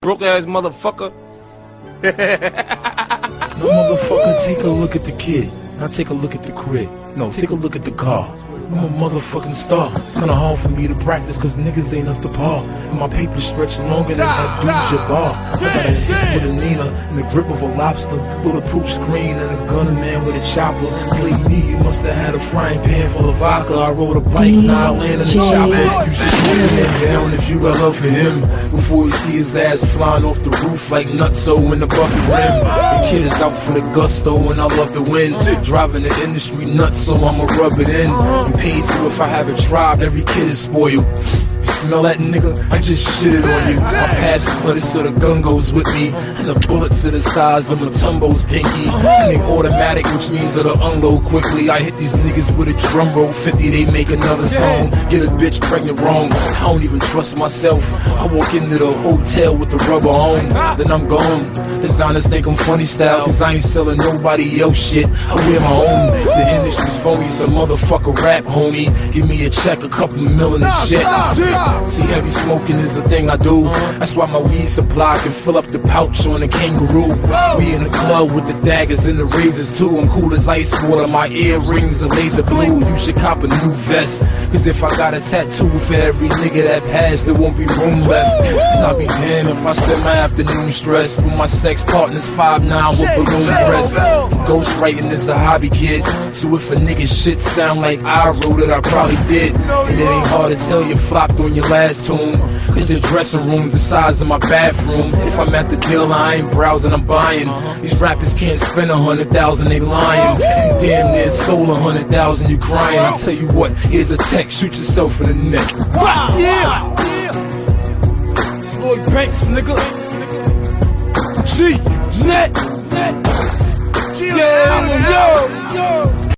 Broke ass motherfucker. No, motherfucker, take a look at the kid. Now take a look at the crib. No, take a look at the car. I'm a motherfucking star. It's kinda hard for me to practice cause niggas ain't up to par. And my paper stretched longer than Abdul-Jabbar. I got a hit with a Nina and the grip of a lobster. Bulletproof screen and a gunner man with a chopper. You ain't me, you must have had a frying pan full of vodka. I rode a bike, now I land in a chopper. You should put him down if you got love for him. Before you see his ass flying off the roof like nutso in the bucket rim. The kid is out for the gusto and I love to win. Driving the industry nuts so I'ma rub it in. I'm paid so if I have a tribe, every kid is spoiled. You smell that nigga? I just shitted on you. My pads cluttered so the gun goes with me. And the bullets are the size of Matumbo's pinky. And they automatic, which means that'll unload quickly. I hit these niggas with a drum roll 50, they make another song. Get a bitch pregnant wrong, I don't even trust myself. I walk into the hotel with the rubber on, then I'm gone. Designers think I'm funny style, cause I ain't selling nobody else shit. I wear my own. The industry's phony, some motherfucker rap, homie. Give me a check, a couple mil in a jet. See, heavy smoking is the thing I do. That's why my weed supply can fill up the pouch on a kangaroo. We in the club with the daggers and the razors too. I'm cool as ice water, my earrings are laser blue. You should cop a new vest, cause if I got a tattoo for every nigga that passed, there won't be room left. And I'll be damned if I spend my afternoon stressed with my sex partners 5'9" with balloon breasts. Ghostwriting is a hobby, kid. So if a nigga shit sound like I wrote it, I probably did. And it ain't hard to tell you flopped on your last tune, cause your dressing room's the size of my bathroom. If I'm at the dealer, I ain't browsing, I'm buying. These rappers can't spend 100,000, they lying. You damn near sold 100,000, you crying. I tell you what, here's a text, shoot yourself in the neck. Yeah! It's Lloyd Banks, nigga. G, net. Yeah, yo.